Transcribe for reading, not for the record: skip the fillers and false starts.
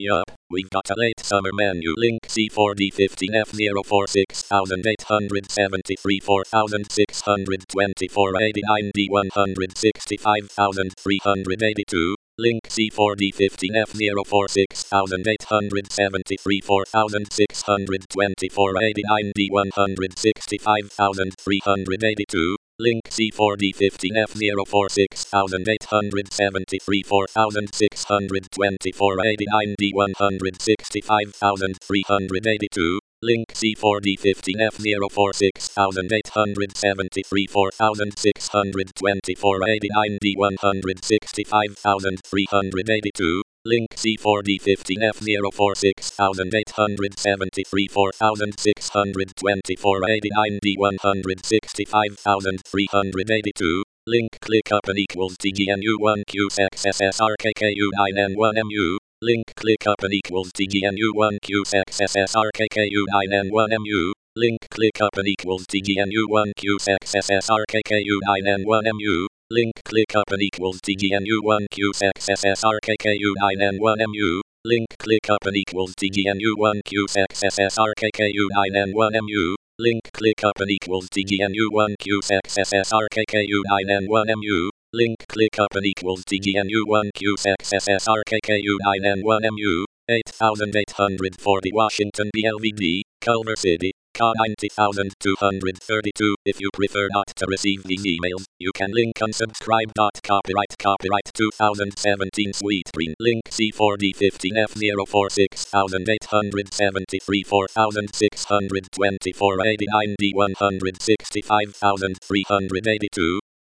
Yup, we've got a late summer menu. Link C4D15F046,873 4624 89 D165,382. Link C4D15F046,873 4624 89 D165,382. Link C4D15F046,873 4624 89 D165,382. Link C4D15F046,873 4624 89 D165,382. Link C4D15F046,873 4624 89 D165,382. Link ClickUp equals TGNU1QXSSRKKU9N1MU. Link ClickUp equals TGNU1QXSSRKKU9N1MU. Link ClickUp equals TGNU1QXSSRKKU9N1MU. Link ClickUp equals TGNU1QXSSRKKU9N1MU. Link ClickUp equals TGNU1QXSSRKKU9N1MU. Link ClickUp equals TGNU1QXSSRKKU9N1MU. Link ClickUp equals TGNU1QXSSRKKU9N1MU. 8840 Washington BLVD, Culver City, Ca 90232. If you prefer not to receive these emails, you can link unsubscribe. Copyright 2017 Sweetgreen. Link C4D15F046,873 4624 89 D165,382.